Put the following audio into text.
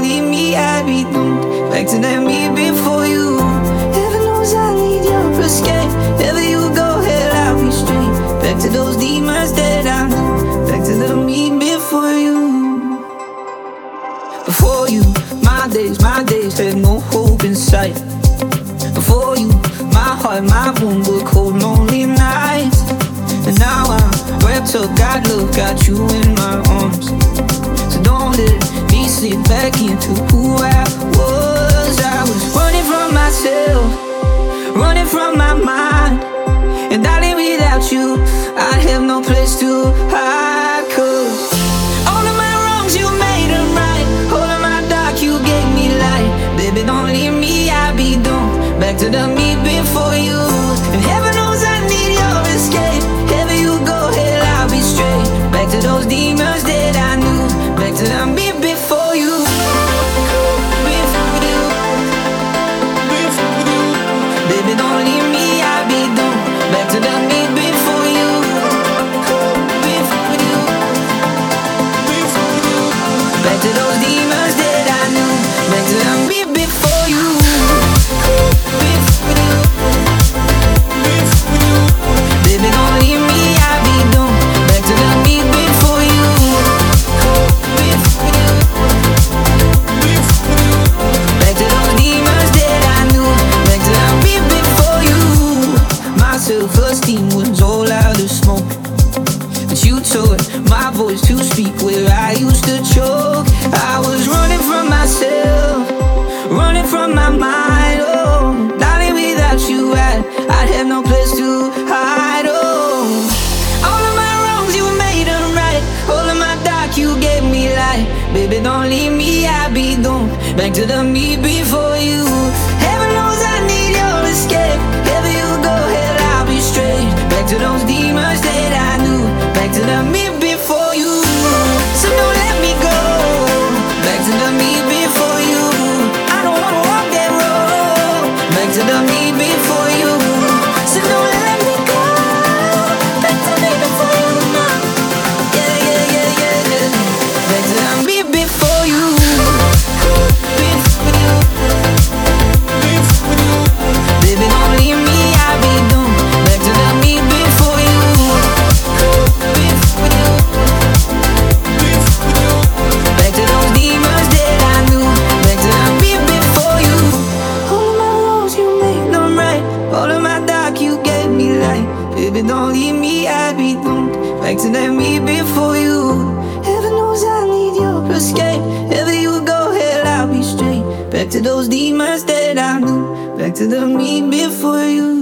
leave me, I'd be doomed. Back to that me before you. Heaven knows I need your escape. Wherever you go, hell, I'll be straight. Back to those demons that I knew. Back to the me before you. Before you, my days had no hope in sight. Before you, my heart, my wound were cold, lonely nights. And now I'm wrapped up, got love, got you in my arms. So don't let me slip back into who I was. I was running from myself, running from my mind. And darling, without you, I'd have no place to hide. 'Cause all of my wrongs, you made them right. All of my dark, you gave me light. Baby, don't leave me, I'll be doomed. Back to the me before you. And heaven knows I need your escape. Wherever you go, hell, I'll be straight. Back to those demons that I knew. Back to the me before you. Baby, don't leave me, I'll be doomed. Back to the me before you. Back to those demons that I knew. Back to the me before you. Baby, don't leave me, I'll be doomed. Back to the me before you. Back to those demons that I knew. Back to the me before you. My self-esteem was all out of smoke, but you taught my voice to speak where I used to choke. I was running from myself, running from my mind. Oh, darling, without you, I'd have no place to hide. Oh, all of my wrongs, you made them right. All of my dark, you gave me light. Baby, don't leave me, I'll be doomed. Back to the me before you. Heaven knows I need your escape. Wherever you go, hell, I'll be straight. Back to those demons that I knew. Back to the me before you. So don't let me go. Back to the me before you. I don't wanna walk that road. Back to the me before you. So don't let me go. Back to me before you. Yeah, yeah, yeah, yeah, yeah. Back to the me before you. Baby, don't leave me, I'll be doomed. Back to the me before you. Back to those demons that I knew. Back to the me before you. All of my wrongs, you made them right. All of my dark, you gave me light. Baby, don't leave me, I'll be doomed. Back to that me before you. Heaven knows I need your escape. Wherever you go, hell, I'll be straight. Back to those demons that I knew. Back to the me before you.